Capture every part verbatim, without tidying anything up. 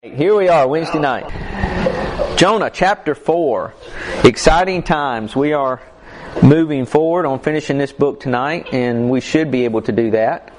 Here we are, Wednesday night. Jonah chapter four. Exciting times. We are moving forward on finishing this book tonight, and we should be able to do that.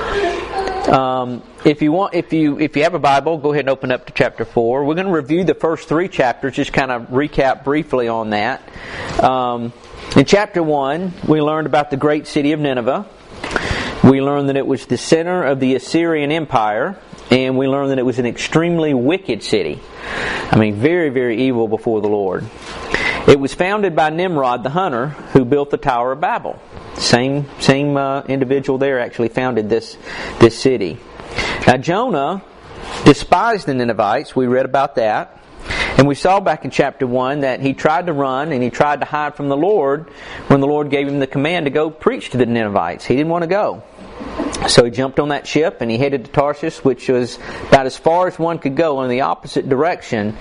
Um, if you want, if you if you have a Bible, go ahead and open up to chapter four. We're going to review the first three chapters, just kind of recap briefly on that. Um, in chapter one, we learned about the great city of Nineveh. We learned that it was the center of the Assyrian Empire. And we learned that it was an extremely wicked city. I mean, very, very evil before the Lord. It was founded by Nimrod the hunter, who built the Tower of Babel. Same same uh, individual there actually founded this, this city. Now, Jonah despised the Ninevites. We read about that. And we saw back in chapter one that he tried to run and he tried to hide from the Lord when the Lord gave him the command to go preach to the Ninevites. He didn't want to go. So he jumped on that ship and he headed to Tarshish, which was about as far as one could go in the opposite direction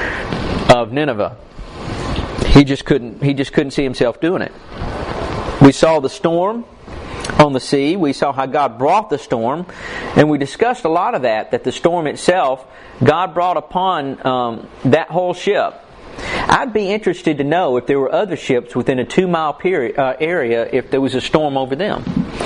of Nineveh. He just couldn't he just couldn't see himself doing it. We saw the storm on the sea. We saw how God brought the storm, and we discussed a lot of that, that the storm itself, God brought upon um, that whole ship. I'd be interested to know if there were other ships within a two-mile period, uh, area if there was a storm over them.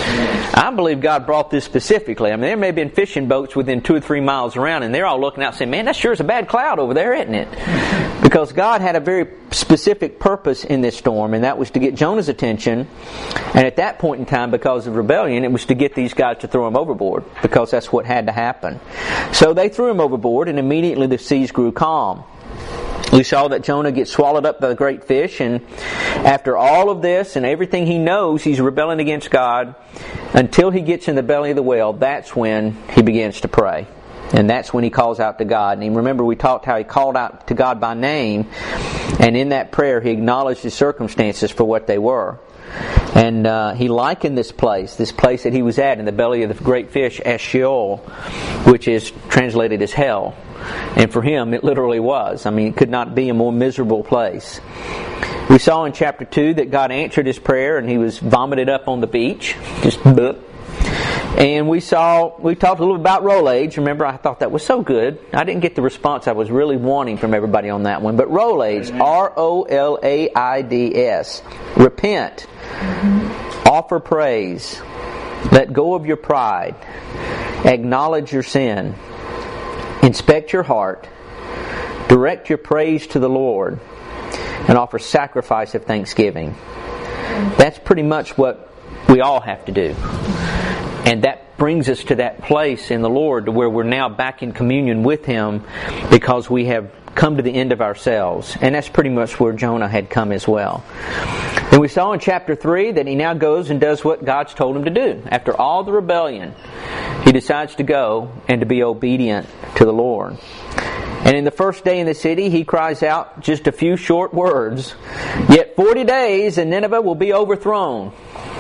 I believe God brought this specifically. I mean, there may have been fishing boats within two or three miles around, and they're all looking out saying, man, that sure is a bad cloud over there, isn't it? Because God had a very specific purpose in this storm, and that was to get Jonah's attention. And at that point in time, because of rebellion, it was to get these guys to throw him overboard, because that's what had to happen. So they threw him overboard, and immediately the seas grew calm. We saw that Jonah gets swallowed up by the great fish, and after all of this and everything he knows, he's rebelling against God. Until he gets in the belly of the whale, that's when he begins to pray. And that's when he calls out to God. And remember, we talked how he called out to God by name, and in that prayer he acknowledged his circumstances for what they were. And uh, he likened this place, this place that he was at in the belly of the great fish, as Sheol, which is translated as hell. And for him, it literally was. I mean, it could not be a more miserable place. We saw in chapter two that God answered his prayer and he was vomited up on the beach. Just bleh. And we saw, we talked a little bit about roll age. Remember, I thought that was so good. I didn't get the response I was really wanting from everybody on that one. But roll age, R O L A I D S. Repent. Mm-hmm. Offer praise. Let go of your pride. Acknowledge your sin. Inspect your heart. Direct your praise to the Lord. And offer sacrifice of thanksgiving. That's pretty much what we all have to do. And that brings us to that place in the Lord where we're now back in communion with Him, because we have come to the end of ourselves. And that's pretty much where Jonah had come as well. And we saw in chapter three that he now goes and does what God's told him to do. After all the rebellion, he decides to go and to be obedient to the Lord. And in the first day in the city, he cries out just a few short words, "Yet forty days and Nineveh will be overthrown."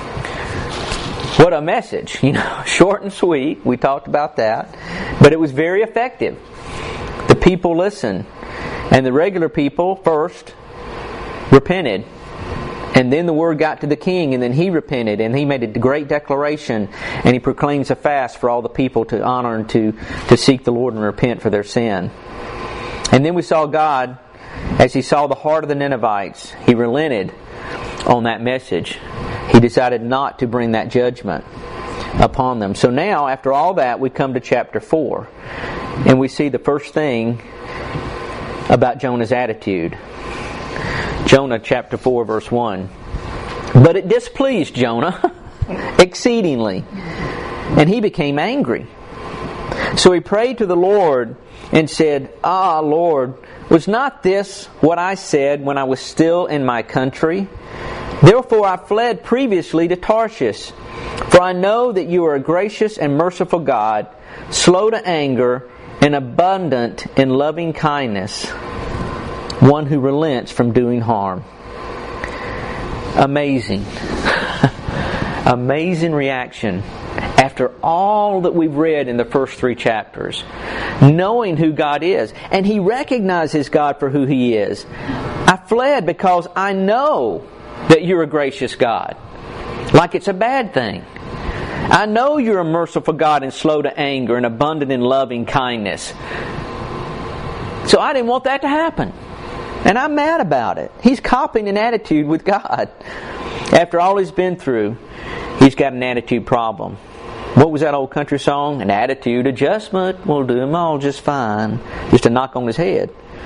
What a message, you know, short and sweet. We talked about that. But it was very effective. The people listened. And the regular people first repented. And then the word got to the king, and then he repented, and he made a great declaration, and he proclaims a fast for all the people to honor and to, to seek the Lord and repent for their sin. And then we saw God, as He saw the heart of the Ninevites, He relented on that message. He decided not to bring that judgment upon them. So now, after all that, we come to chapter four, and we see the first thing about Jonah's attitude. Jonah chapter four verse one. But it displeased Jonah exceedingly, and he became angry. So he prayed to the Lord and said, "Ah, Lord, was not this what I said when I was still in my country? Therefore I fled previously to Tarshish. For I know that you are a gracious and merciful God, slow to anger, and abundant in loving kindness, one who relents from doing harm." Amazing. Amazing reaction after all that we've read in the first three chapters. Knowing who God is. And he recognizes God for who He is. I fled because I know that you're a gracious God. Like it's a bad thing. I know you're a merciful God and slow to anger and abundant in loving kindness. So I didn't want that to happen. And I'm mad about it. He's copying an attitude with God. After all he's been through, he's got an attitude problem. What was that old country song? An attitude adjustment will do him all just fine. Just a knock on his head.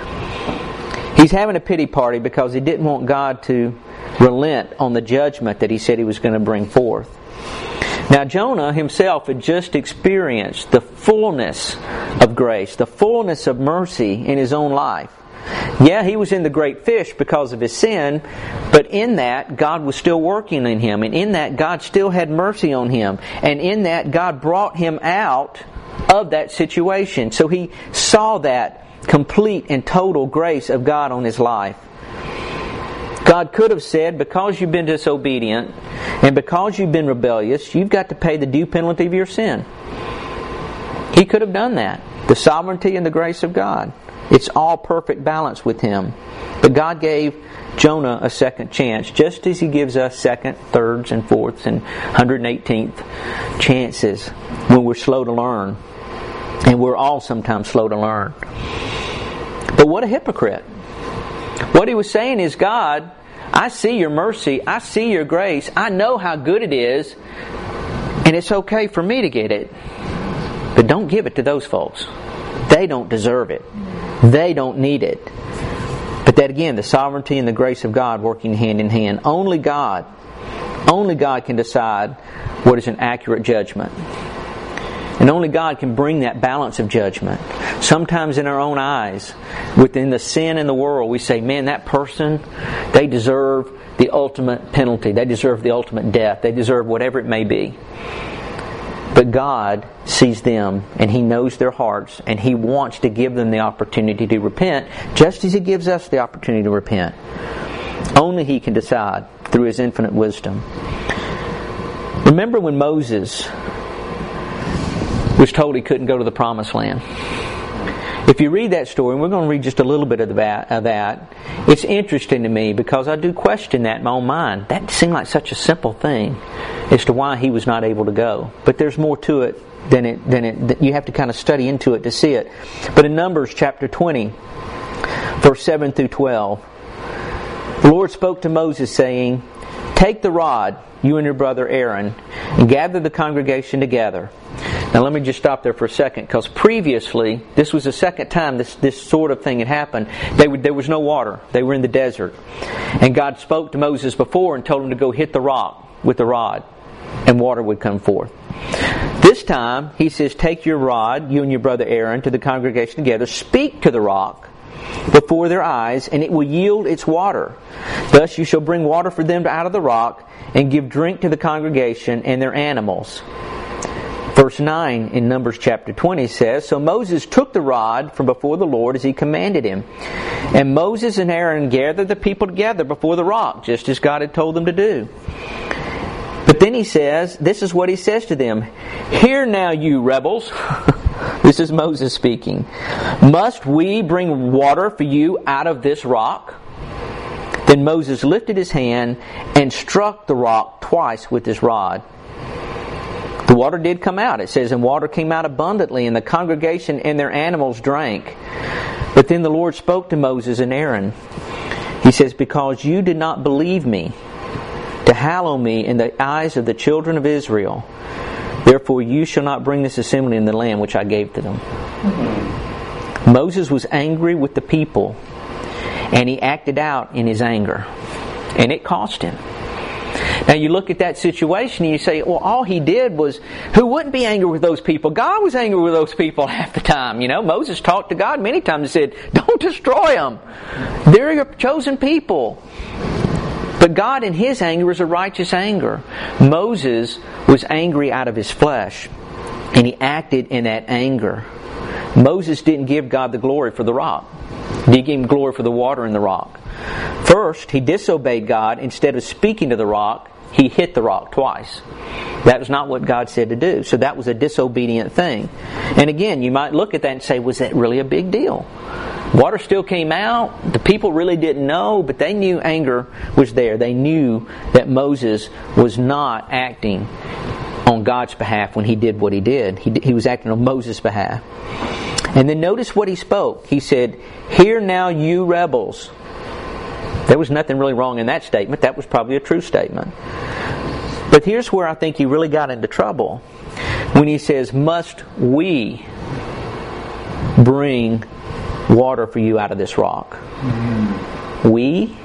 He's having a pity party because he didn't want God to relent on the judgment that he said he was going to bring forth. Now Jonah himself had just experienced the fullness of grace, the fullness of mercy in his own life. Yeah, he was in the great fish because of his sin, but in that, God was still working in him. And in that, God still had mercy on him. And in that, God brought him out of that situation. So he saw that complete and total grace of God on his life. God could have said, because you've been disobedient and because you've been rebellious, you've got to pay the due penalty of your sin. He could have done that. The sovereignty and the grace of God. It's all perfect balance with Him. But God gave Jonah a second chance, just as He gives us second, thirds, and fourths, and one hundred eighteenth chances when we're slow to learn. And we're all sometimes slow to learn. But what a hypocrite. What he was saying is, God, I see your mercy, I see your grace, I know how good it is, and it's okay for me to get it. But don't give it to those folks. They don't deserve it. They don't need it. But that again, the sovereignty and the grace of God working hand in hand. Only God, only God can decide what is an accurate judgment. And only God can bring that balance of judgment. Sometimes in our own eyes, within the sin in the world, we say, man, that person, they deserve the ultimate penalty. They deserve the ultimate death. They deserve whatever it may be. But God sees them and He knows their hearts and He wants to give them the opportunity to repent, just as He gives us the opportunity to repent. Only He can decide through His infinite wisdom. Remember when Moses was told he couldn't go to the Promised Land? If you read that story, and we're going to read just a little bit of that, it's interesting to me because I do question that in my own mind. That seemed like such a simple thing as to why he was not able to go. But there's more to it than it than it. You have to kind of study into it to see it. But in Numbers chapter twenty, verse seven through twelve, the Lord spoke to Moses saying, "Take the rod, you and your brother Aaron, and gather the congregation together." Now let me just stop there for a second, because previously, this was the second time this, this sort of thing had happened. They would, there was no water. They were in the desert. And God spoke to Moses before and told him to go hit the rock with the rod, and water would come forth. This time, He says, take your rod, you and your brother Aaron, to the congregation together, speak to the rock before their eyes, and it will yield its water. Thus you shall bring water for them out of the rock, and give drink to the congregation and their animals. Verse nine in Numbers chapter twenty says, So Moses took the rod from before the Lord as he commanded him. And Moses and Aaron gathered the people together before the rock, just as God had told them to do. But then he says, this is what he says to them, Hear now, you rebels. This is Moses speaking. Must we bring water for you out of this rock? Then Moses lifted his hand and struck the rock twice with his rod. The water did come out. It says, and water came out abundantly, and the congregation and their animals drank. But then the Lord spoke to Moses and Aaron. He says, because you did not believe me to hallow me in the eyes of the children of Israel, therefore you shall not bring this assembly in the land which I gave to them. Mm-hmm. Moses was angry with the people, and he acted out in his anger. And it cost him. Now you look at that situation and you say, well, all he did was, who wouldn't be angry with those people? God was angry with those people half the time. You know, Moses talked to God many times and said, don't destroy them. They're your chosen people. But God in His anger is a righteous anger. Moses was angry out of his flesh, and he acted in that anger. Moses didn't give God the glory for the rock. He gave Him glory for the water in the rock. First, he disobeyed God. Instead of speaking to the rock, he hit the rock twice. That was not what God said to do. So that was a disobedient thing. And again, you might look at that and say, was that really a big deal? Water still came out. The people really didn't know, but they knew anger was there. They knew that Moses was not acting on God's behalf when he did what he did. He, he was acting on Moses' behalf. And then notice what he spoke. He said, "Hear now, you rebels." There was nothing really wrong in that statement. That was probably a true statement. But here's where I think he really got into trouble. When he says, "Must we bring water for you out of this rock?" Mm-hmm. We?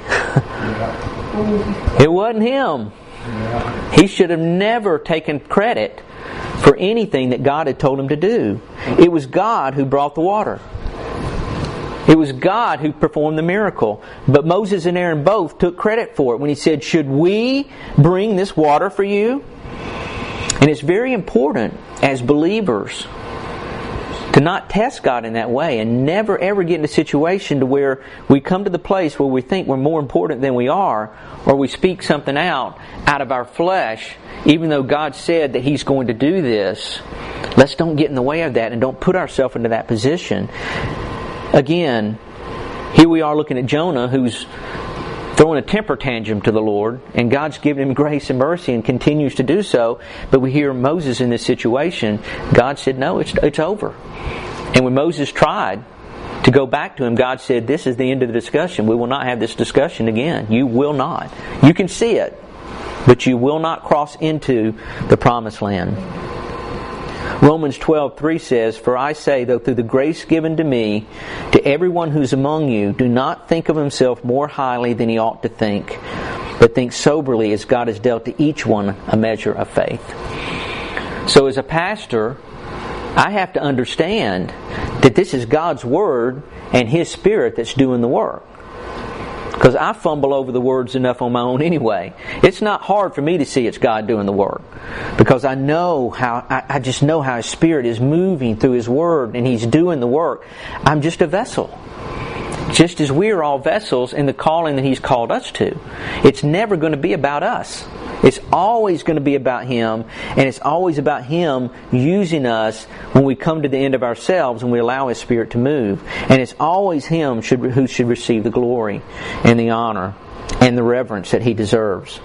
It wasn't him. Yeah. He should have never taken credit for anything that God had told him to do. It was God who brought the water. It was God who performed the miracle. But Moses and Aaron both took credit for it when he said, "Should we bring this water for you?" And it's very important as believers to not test God in that way and never ever get in a situation to where we come to the place where we think we're more important than we are, or we speak something out out of our flesh even though God said that He's going to do this. Let's don't get in the way of that and don't put ourselves into that position. Again, here we are looking at Jonah, who's throwing a temper tantrum to the Lord, and God's given him grace and mercy and continues to do so. But we hear Moses in this situation. God said, "No, it's it's over." And when Moses tried to go back to him, God said, "This is the end of the discussion. We will not have this discussion again. You will not. You can see it, but you will not cross into the promised land." Romans twelve three says, "For I say, though through the grace given to me, to everyone who's among you, do not think of himself more highly than he ought to think, but think soberly as God has dealt to each one a measure of faith." So as a pastor, I have to understand that this is God's Word and His Spirit that's doing the work. Because I fumble over the words enough on my own anyway. It's not hard for me to see it's God doing the work. Because I know how, I, I just know how His Spirit is moving through His Word and He's doing the work. I'm just a vessel. Just as we're all vessels in the calling that He's called us to. It's never going to be about us. It's always going to be about Him, and it's always about Him using us when we come to the end of ourselves and we allow His Spirit to move. And it's always Him should, who should receive the glory and the honor and the reverence that He deserves.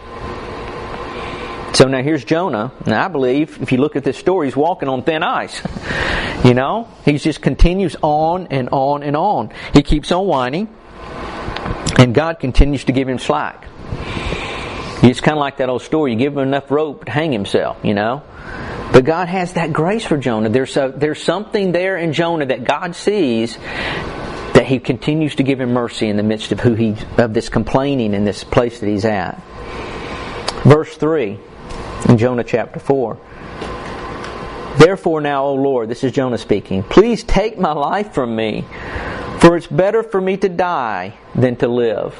So now here's Jonah. Now I believe, if you look at this story, he's walking on thin ice. You know? He just continues on and on and on. He keeps on whining, and God continues to give him slack. It's kind of like that old story. You give him enough rope to hang himself, you know. But God has that grace for Jonah. There's a, there's something there in Jonah that God sees, that He continues to give him mercy in the midst of who he of this complaining in this place that he's at. Verse three in Jonah chapter four. "Therefore now, O Lord," this is Jonah speaking, "please take my life from me, for it's better for me to die than to live."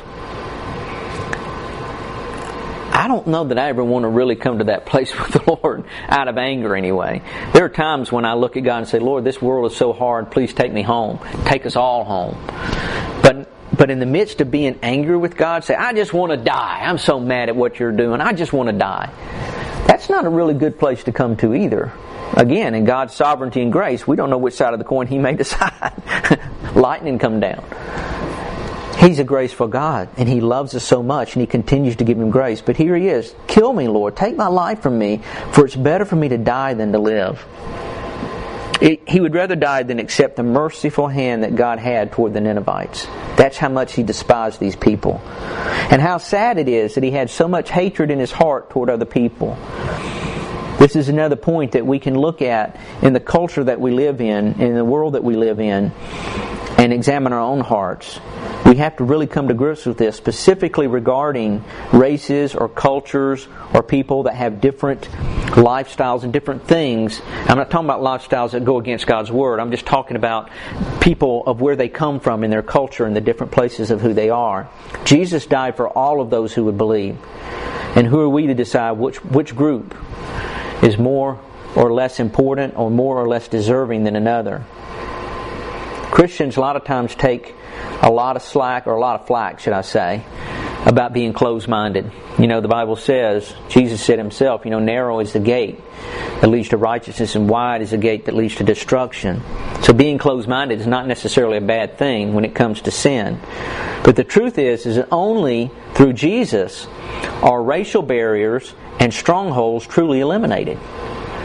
I don't know that I ever want to really come to that place with the Lord out of anger anyway. There are times when I look at God and say, "Lord, this world is so hard. Please take me home. Take us all home." But but in the midst of being angry with God, say, "I just want to die. I'm so mad at what you're doing. I just want to die." That's not a really good place to come to either. Again, in God's sovereignty and grace, we don't know which side of the coin He may decide. Lightning come down. He's a graceful God, and He loves us so much, and He continues to give him grace. But here he is. "Kill me, Lord. Take my life from me, for it's better for me to die than to live." It, he would rather die than accept the merciful hand that God had toward the Ninevites. That's how much he despised these people. And how sad it is that he had so much hatred in his heart toward other people. This is another point that we can look at in the culture that we live in, in the world that we live in, and examine our own hearts. We have to really come to grips with this, specifically regarding races or cultures or people that have different lifestyles and different things. I'm not talking about lifestyles that go against God's Word. I'm just talking about people of where they come from in their culture and the different places of who they are. Jesus died for all of those who would believe. And who are we to decide which which group is more or less important or more or less deserving than another? Christians a lot of times take a lot of slack, or a lot of flack, should I say, about being closed-minded. You know, the Bible says, Jesus said Himself, you know, narrow is the gate that leads to righteousness, and wide is the gate that leads to destruction. So being closed-minded is not necessarily a bad thing when it comes to sin. But the truth is, is that only through Jesus are racial barriers and strongholds truly eliminated.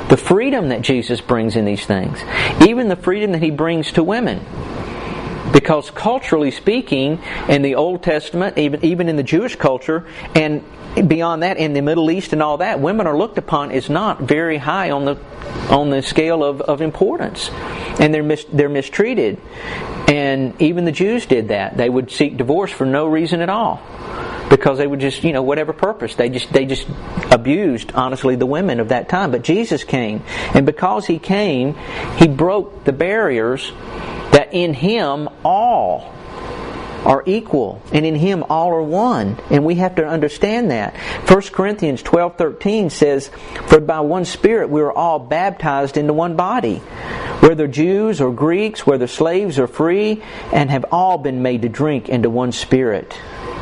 The freedom that Jesus brings in these things. Even the freedom that He brings to women. Because culturally speaking, in the Old Testament, even, even in the Jewish culture, and beyond that, in the Middle East and all that, women are looked upon as not very high on the on the scale of, of importance. And they're mis, they're mistreated. And even the Jews did that. They would seek divorce for no reason at all. Because they would just, you know, whatever purpose. They just they just abused, honestly, the women of that time. But Jesus came. And because He came, He broke the barriers that in Him all are equal, and in Him all are one. And we have to understand that. First Corinthians twelve thirteen says, "For by one Spirit we are all baptized into one body, whether Jews or Greeks, whether slaves or free, and have all been made to drink into one Spirit."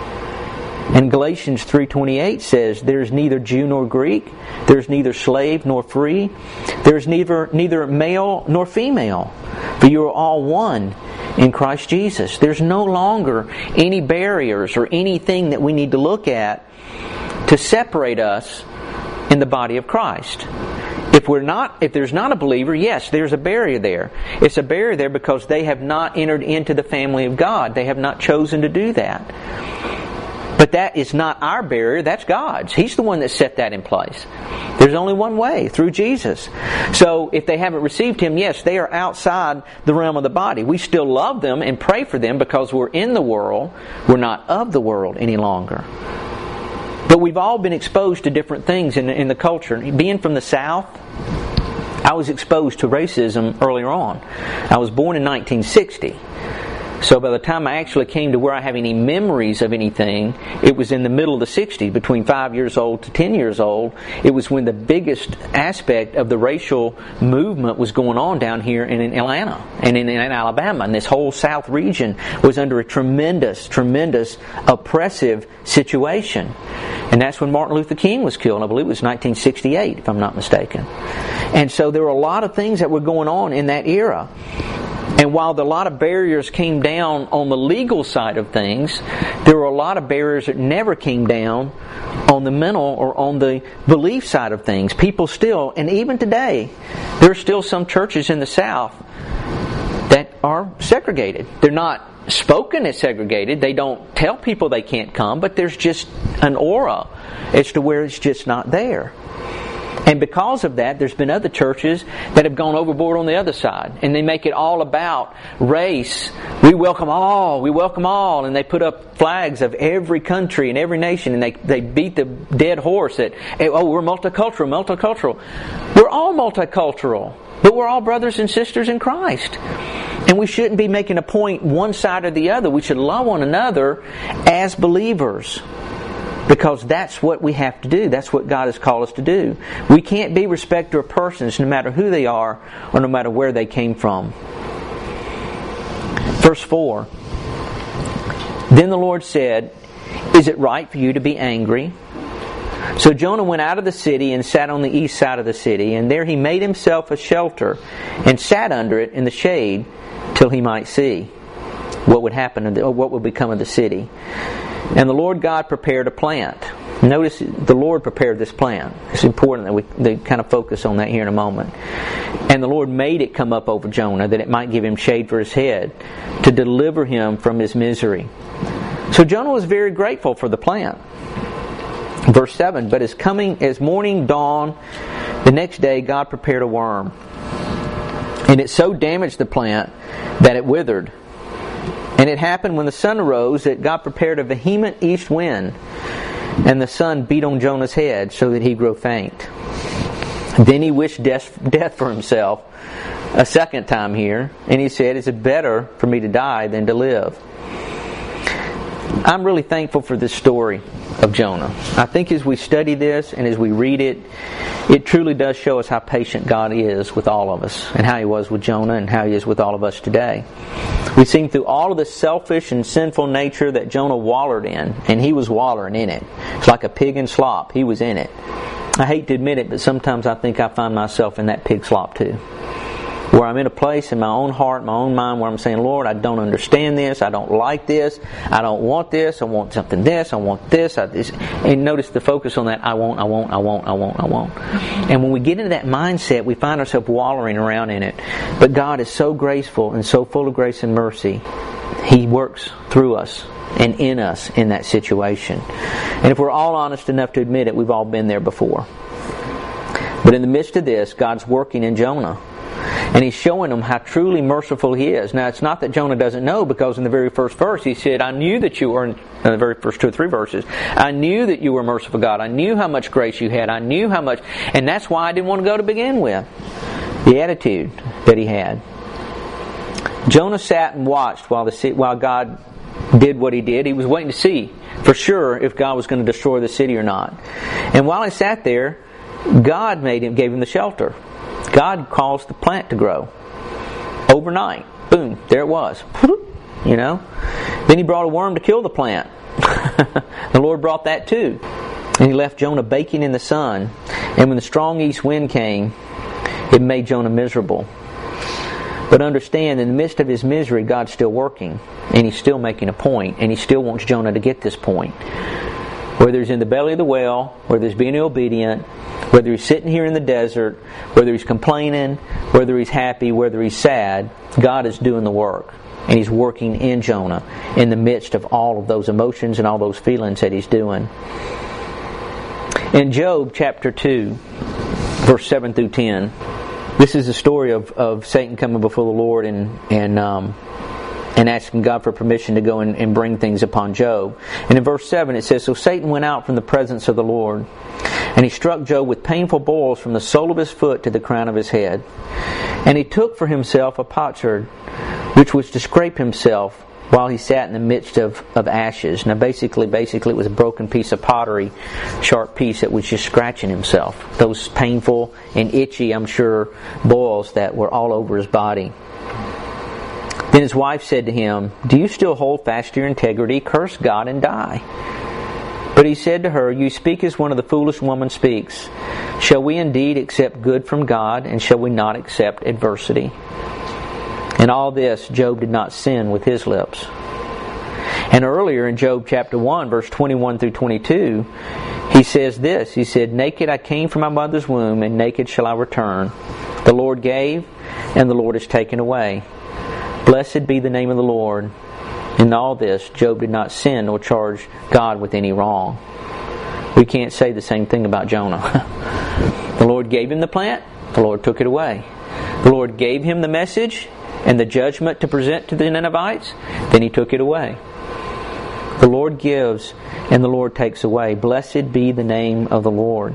And Galatians three twenty-eight says, "There is neither Jew nor Greek, there is neither slave nor free, there is neither neither male nor female, for you are all one in Christ Jesus." There's no longer any barriers or anything that we need to look at to separate us in the body of Christ. If we're not, if there's not a believer, yes, there's a barrier there. It's a barrier there because they have not entered into the family of God. They have not chosen to do that. But that is not our barrier, that's God's. He's the one that set that in place. There's only one way, through Jesus. So if they haven't received Him, yes, they are outside the realm of the body. We still love them and pray for them because we're in the world. We're not of the world any longer. But we've all been exposed to different things in, in the culture. Being from the South, I was exposed to racism earlier on. I was born in nineteen sixty. So by the time I actually came to where I have any memories of anything, it was in the middle of the sixties, between five years old to ten years old. It was when the biggest aspect of the racial movement was going on down here in, in Atlanta and in, in Alabama. And this whole South region was under a tremendous, tremendous oppressive situation. And that's when Martin Luther King was killed. I believe it was nineteen sixty-eight, if I'm not mistaken. And so there were a lot of things that were going on in that era. And while the, a lot of barriers came down on the legal side of things, there were a lot of barriers that never came down on the mental or on the belief side of things. People still, and even today, there are still some churches in the South that are segregated. They're not spoken as segregated. They don't tell people they can't come, but there's just an aura as to where it's just not there. And because of that, there's been other churches that have gone overboard on the other side. And they make it all about race. We welcome all. We welcome all. And they put up flags of every country and every nation. And they, they beat the dead horse that, oh, we're multicultural, multicultural. We're all multicultural. But we're all brothers and sisters in Christ. And we shouldn't be making a point one side or the other. We should love one another as believers. Because that's what we have to do. That's what God has called us to do. We can't be respecter of persons no matter who they are or no matter where they came from. Verse four. Then the Lord said, "Is it right for you to be angry?" So Jonah went out of the city and sat on the east side of the city. And there he made himself a shelter and sat under it in the shade till he might see what would happen or what would become of the city. And the Lord God prepared a plant. Notice the Lord prepared this plant. It's important that we they kind of focus on that here in a moment. And the Lord made it come up over Jonah that it might give him shade for his head to deliver him from his misery. So Jonah was very grateful for the plant. Verse seven, but as coming as morning dawned, the next day God prepared a worm. And it so damaged the plant that it withered. And it happened when the sun arose that God prepared a vehement east wind, and the sun beat on Jonah's head so that he grew faint. Then he wished death, death for himself a second time here, and he said, "Is it better for me to die than to live?" I'm really thankful for this story of Jonah. I think as we study this and as we read it, it truly does show us how patient God is with all of us, and how He was with Jonah and how He is with all of us today. We've seen through all of the selfish and sinful nature that Jonah wallered in, and he was wallowing in it. It's like a pig in slop. He was in it. I hate to admit it, but sometimes I think I find myself in that pig slop too. where I'm in a place in my own heart, my own mind, where I'm saying, Lord, I don't understand this, I don't like this, I don't want this, I want something this, I want this, I, this. And notice the focus on that, I won't, I won't, I won't, I won't, I won't. And when we get into that mindset, we find ourselves wallowing around in it. But God is so graceful and so full of grace and mercy, He works through us and in us in that situation. And if we're all honest enough to admit it, we've all been there before. But in the midst of this, God's working in Jonah. And He's showing them how truly merciful He is. Now, it's not that Jonah doesn't know, because in the very first verse He said, I knew that you were, in the very first two or three verses, I knew that you were merciful God. I knew how much grace you had. I knew how much, and that's why I didn't want to go to begin with. The attitude that he had. Jonah sat and watched while the while God did what He did. He was waiting to see for sure if God was going to destroy the city or not. And while he sat there, God made him, gave him the shelter. God caused the plant to grow. Overnight. Boom. There it was. You know. Then He brought a worm to kill the plant. The Lord brought that too. And He left Jonah baking in the sun. And when the strong east wind came, it made Jonah miserable. But understand, in the midst of his misery, God's still working. And He's still making a point. And He still wants Jonah to get this point. Whether he's in the belly of the whale, whether he's being obedient, whether he's sitting here in the desert, whether he's complaining, whether he's happy, whether he's sad, God is doing the work. And He's working in Jonah in the midst of all of those emotions and all those feelings that He's doing. In Job chapter two, verse seven through ten, this is the story of, of Satan coming before the Lord and and um, and asking God for permission to go and, and bring things upon Job. And in verse seven it says, So Satan went out from the presence of the Lord, and he struck Job with painful boils from the sole of his foot to the crown of his head. And he took for himself a potsherd, which was to scrape himself while he sat in the midst of, of ashes. Now basically, basically it was a broken piece of pottery, sharp piece that was just scratching himself. Those painful and itchy, I'm sure, boils that were all over his body. Then his wife said to him, Do you still hold fast to your integrity? Curse God and die. But he said to her, You speak as one of the foolish women speaks. Shall we indeed accept good from God, and shall we not accept adversity? In all this, Job did not sin with his lips. And earlier in Job chapter one, verse twenty-one through twenty-two, he says this. He said, Naked I came from my mother's womb, and naked shall I return. The Lord gave, and the Lord has taken away. Blessed be the name of the Lord. In all this, Job did not sin nor charge God with any wrong. We can't say the same thing about Jonah. The Lord gave him the plant, the Lord took it away. The Lord gave him the message and the judgment to present to the Ninevites, then He took it away. The Lord gives and the Lord takes away. Blessed be the name of the Lord.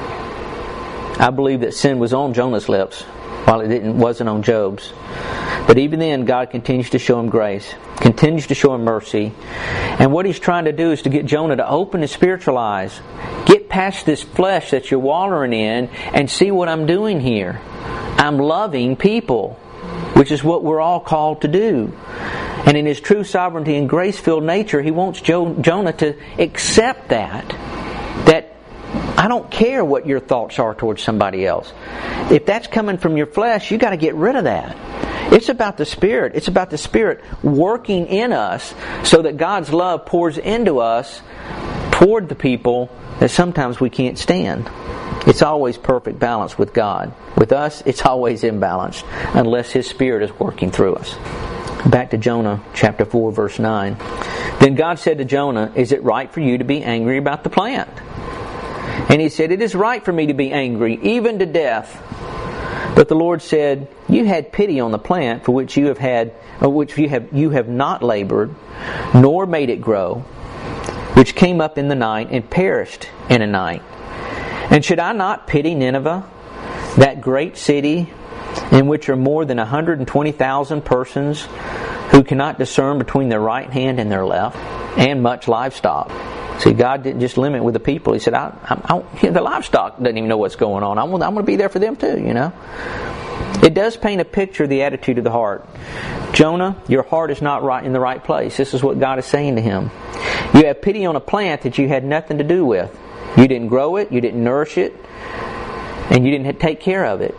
I believe that sin was on Jonah's lips, while it didn't, wasn't on Job's. But even then, God continues to show him grace, continues to show him mercy. And what He's trying to do is to get Jonah to open his spiritual eyes. Get past this flesh that you're wallowing in and see what I'm doing here. I'm loving people, which is what we're all called to do. And in His true sovereignty and grace-filled nature, He wants jo- Jonah to accept that. That I don't care what your thoughts are towards somebody else. If that's coming from your flesh, you got to get rid of that. It's about the Spirit. It's about the Spirit working in us so that God's love pours into us toward the people that sometimes we can't stand. It's always perfect balance with God. With us, it's always imbalanced unless His Spirit is working through us. Back to Jonah chapter four, verse nine. Then God said to Jonah, Is it right for you to be angry about the plant? And he said, It is right for me to be angry, even to death. But the Lord said, You had pity on the plant for which you have had, or which you have you have not labored, nor made it grow, which came up in the night and perished in a night. And should I not pity Nineveh, that great city, in which are more than one hundred twenty thousand persons who cannot discern between their right hand and their left, and much livestock? See, God didn't just limit with the people. He said, I, I, I, the livestock doesn't even know what's going on. I'm, I'm going to be there for them too, you know. It does paint a picture of the attitude of the heart. Jonah, your heart is not right in the right place. This is what God is saying to him. You have pity on a plant that you had nothing to do with. You didn't grow it, you didn't nourish it, and you didn't take care of it.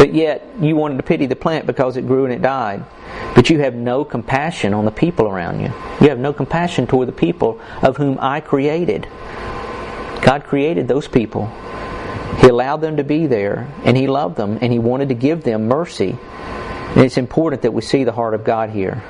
But yet, you wanted to pity the plant because it grew and it died. But you have no compassion on the people around you. You have no compassion toward the people of whom I created. God created those people. He allowed them to be there, and He loved them, and He wanted to give them mercy. And it's important that we see the heart of God here.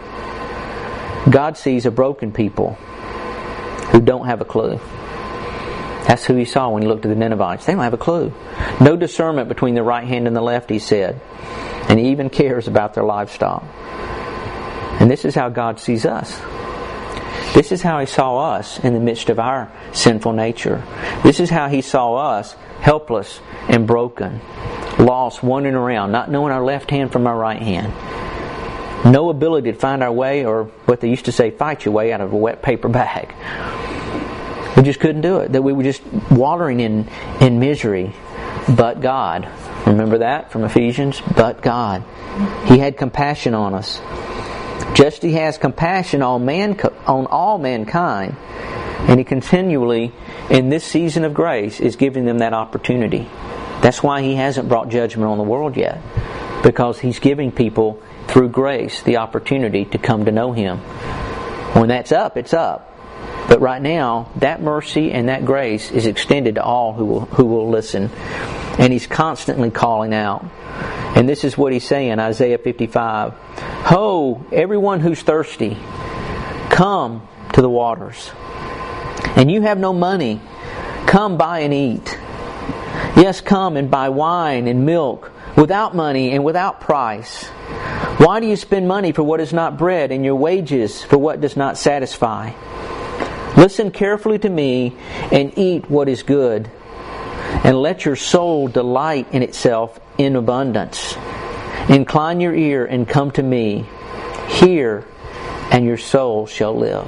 God sees a broken people who don't have a clue. That's who He saw when He looked at the Ninevites. They don't have a clue. No discernment between the right hand and the left, He said. And He even cares about their livestock. And this is how God sees us. This is how He saw us in the midst of our sinful nature. This is how He saw us helpless and broken, lost, wandering around, not knowing our left hand from our right hand. No ability to find our way, or what they used to say, fight your way out of a wet paper bag. We just couldn't do it. That we were just wallowing in, in misery. But God. Remember that from Ephesians? But God. He had compassion on us. Just He has compassion on man, on all mankind. And He continually, in this season of grace, is giving them that opportunity. That's why He hasn't brought judgment on the world yet. Because He's giving people, through grace, the opportunity to come to know Him. When that's up, it's up. But right now, that mercy and that grace is extended to all who will, who will listen. And He's constantly calling out. And this is what He's saying, Isaiah fifty-five. Ho, everyone who's thirsty, come to the waters. And you have no money, come buy and eat. Yes, come and buy wine and milk, without money and without price. Why do you spend money for what is not bread, and your wages for what does not satisfy? Listen carefully to me and eat what is good, and let your soul delight in itself in abundance. Incline your ear and come to me. Hear, and your soul shall live.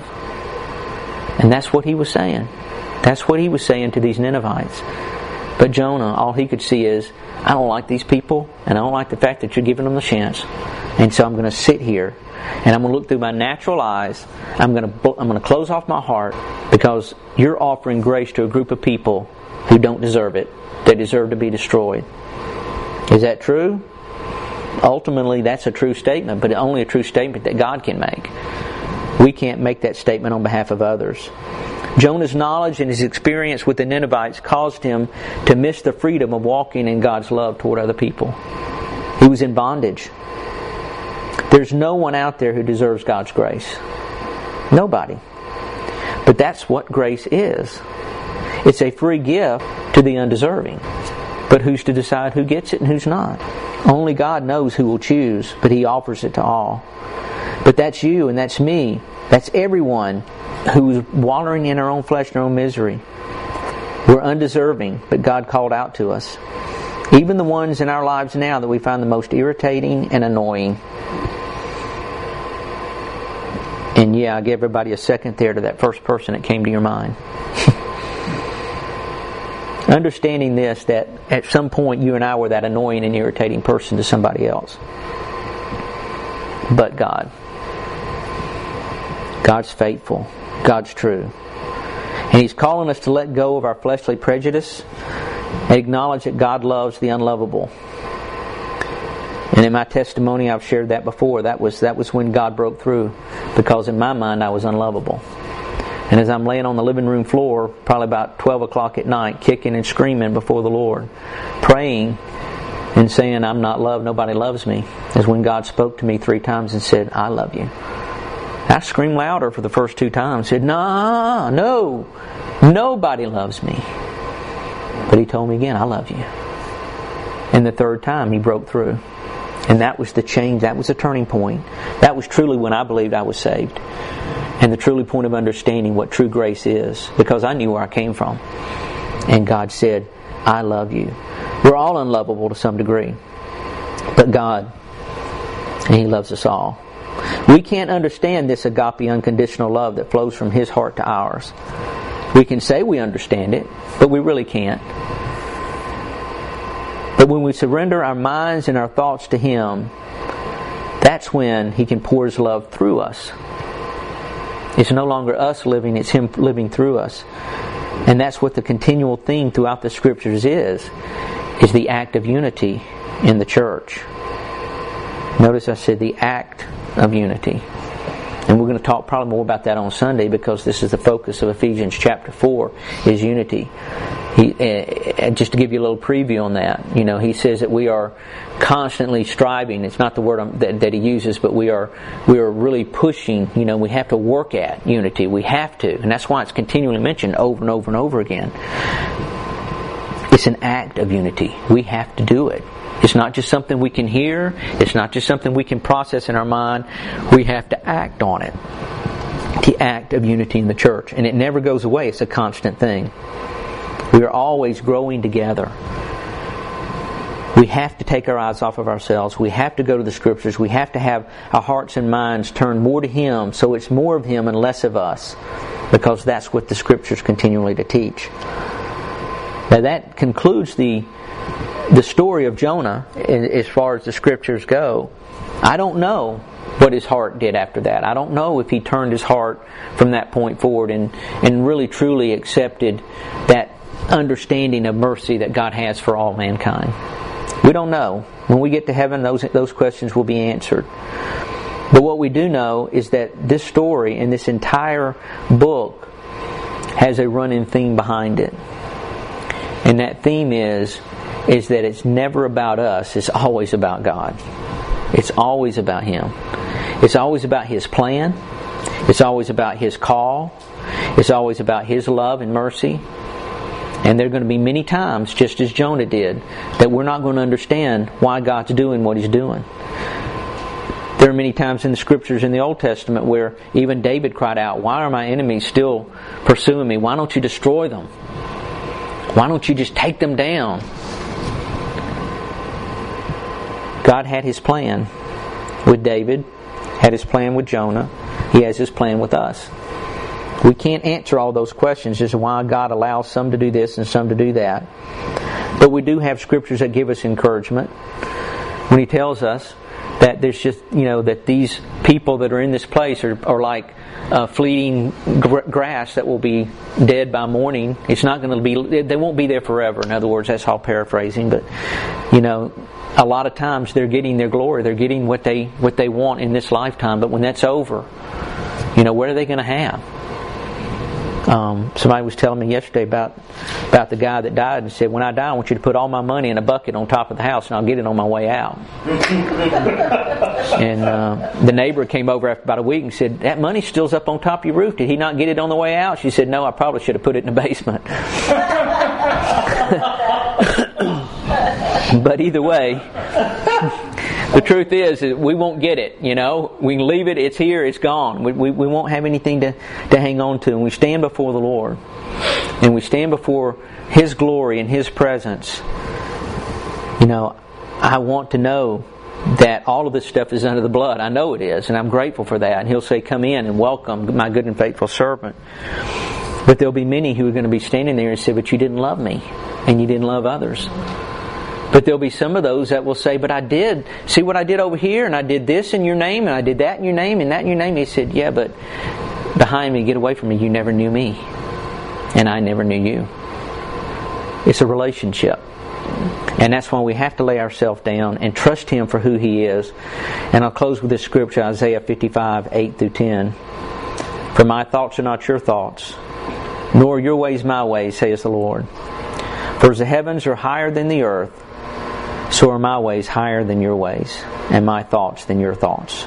And that's what He was saying. That's what He was saying to these Ninevites. But Jonah, all he could see is, I don't like these people, and I don't like the fact that you're giving them the chance. And so I'm going to sit here, and I'm going to look through my natural eyes. I'm going to I'm going to close off my heart, because you're offering grace to a group of people who don't deserve it. They deserve to be destroyed. Is that true? Ultimately, that's a true statement, but only a true statement that God can make. We can't make that statement on behalf of others. Jonah's knowledge and his experience with the Ninevites caused him to miss the freedom of walking in God's love toward other people. He was in bondage. There's no one out there who deserves God's grace. Nobody. But that's what grace is. It's a free gift to the undeserving. But who's to decide who gets it and who's not? Only God knows who will choose, but He offers it to all. But that's you and that's me. That's everyone who's wallowing in our own flesh and our own misery. We're undeserving, but God called out to us. Even the ones in our lives now that we find the most irritating and annoying. And yeah, I gave everybody a second there to that first person that came to your mind. Understanding this, that at some point you and I were that annoying and irritating person to somebody else. But God. God's faithful. God's true. And He's calling us to let go of our fleshly prejudice and acknowledge that God loves the unlovable. And in my testimony, I've shared that before. That was that was when God broke through, because in my mind I was unlovable. And as I'm laying on the living room floor, probably about twelve o'clock at night, kicking and screaming before the Lord, praying and saying, I'm not loved, nobody loves me, is when God spoke to me three times and said, I love you. I screamed louder for the first two times, said, nah, no, nobody loves me. But He told me again, I love you. And the third time He broke through. And that was the change, that was the turning point. That was truly when I believed I was saved. And the truly point of understanding what true grace is, because I knew where I came from. And God said, I love you. We're all unlovable to some degree. But God, and He loves us all. We can't understand this agape unconditional love that flows from His heart to ours. We can say we understand it, but we really can't. But when we surrender our minds and our thoughts to Him, that's when He can pour His love through us. It's no longer us living, it's Him living through us. And that's what the continual theme throughout the Scriptures is, is the act of unity in the church. Notice I said the act of unity. And we're going to talk probably more about that on Sunday, because this is the focus of Ephesians chapter four, is unity. He, uh, just to give you a little preview on that, you know, he says that we are constantly striving. It's not the word I'm, that, that he uses, but we are we are really pushing. You know, we have to work at unity. We have to, and that's why it's continually mentioned over and over and over again. It's an act of unity. We have to do it. It's not just something we can hear. It's not just something we can process in our mind. We have to act on it. The act of unity in the church. And it never goes away. It's a constant thing. We are always growing together. We have to take our eyes off of ourselves. We have to go to the Scriptures. We have to have our hearts and minds turned more to Him, so it's more of Him and less of us, because that's what the Scriptures continually to teach. Now that concludes the the story of Jonah as far as the Scriptures go. I don't know what his heart did after that. I don't know if he turned his heart from that point forward and, and really truly accepted that understanding of mercy that God has for all mankind. We don't know. When we get to heaven, those those questions will be answered. But what we do know is that this story and this entire book has a running theme behind it. And that theme is is that it's never about us. It's always about God. It's always about Him. It's always about His plan. It's always about His call. It's always about His love and mercy. And there are going to be many times, just as Jonah did, that we're not going to understand why God's doing what He's doing. There are many times in the Scriptures in the Old Testament where even David cried out, "Why are my enemies still pursuing me? Why don't you destroy them? Why don't you just take them down?" God had His plan with David, had His plan with Jonah. He has His plan with us. We can't answer all those questions as to why God allows some to do this and some to do that. But we do have Scriptures that give us encouragement when He tells us that there's just, you know, that these people that are in this place are, are like uh, fleeting gr- grass that will be dead by morning. It's not going to be, they won't be there forever. In other words, that's all paraphrasing, but, you know, a lot of times they're getting their glory. They're getting what they what they want in this lifetime. But when that's over, you know, what are they going to have? Um, somebody was telling me yesterday about about the guy that died and said, "When I die, I want you to put all my money in a bucket on top of the house, and I'll get it on my way out." And uh, the neighbor came over after about a week and said, "That money still's up on top of your roof. Did he not get it on the way out?" She said, "No, I probably should have put it in the basement." But either way, the truth is, is we won't get it, you know. We can leave it, it's here, it's gone. We, we, we won't have anything to, to hang on to. And we stand before the Lord. And we stand before His glory and His presence. You know, I want to know that all of this stuff is under the blood. I know it is, and I'm grateful for that. And He'll say, "Come in and welcome my good and faithful servant." But there'll be many who are going to be standing there and say, "But you didn't love me, and you didn't love others." But there'll be some of those that will say, "But I did. See what I did over here, and I did this in your name, and I did that in your name, and that in your name." He said, "Yeah, but behind me, get away from me. You never knew me, and I never knew you." It's a relationship. And that's why we have to lay ourselves down and trust Him for who He is. And I'll close with this scripture, Isaiah fifty-five, eight through ten. "For my thoughts are not your thoughts, nor your ways my ways, says the Lord. For as the heavens are higher than the earth, so are my ways higher than your ways, and my thoughts than your thoughts."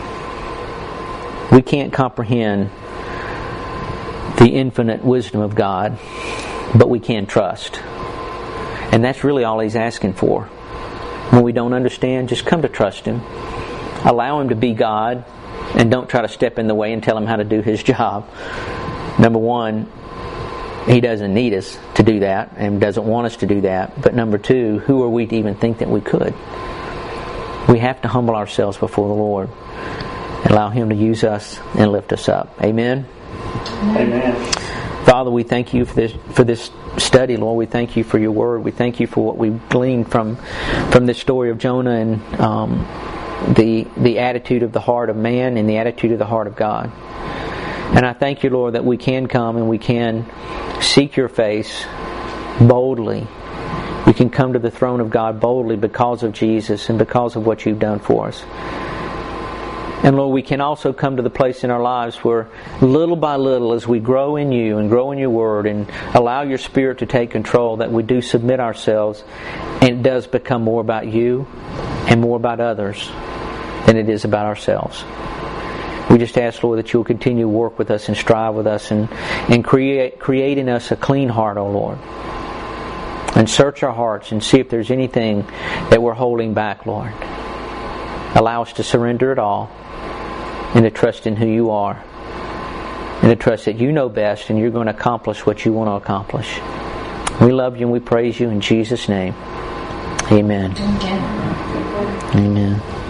We can't comprehend the infinite wisdom of God, but we can trust. And that's really all He's asking for. When we don't understand, just come to trust Him. Allow Him to be God, and don't try to step in the way and tell Him how to do His job. Number one, He doesn't need us to do that and doesn't want us to do that. But number two, who are we to even think that we could? We have to humble ourselves before the Lord and allow Him to use us and lift us up. Amen? Amen. Father, we thank You for this for this study, Lord. We thank You for Your Word. We thank You for what we've gleaned from from this story of Jonah and um, the the attitude of the heart of man and the attitude of the heart of God. And I thank You, Lord, that we can come and we can seek Your face boldly We can come to the throne of God boldly because of Jesus and because of what You've done for us. And Lord, we can also come to the place in our lives where little by little, as we grow in You and grow in Your Word and allow Your Spirit to take control, that we do submit ourselves, and it does become more about You and more about others than it is about ourselves. We just ask, Lord, that You'll continue to work with us and strive with us and, and create, create in us a clean heart, O Lord. And search our hearts and see if there's anything that we're holding back, Lord. Allow us to surrender it all and to trust in who You are. And to trust that You know best and You're going to accomplish what You want to accomplish. We love You and we praise You in Jesus' name. Amen. Amen. Amen.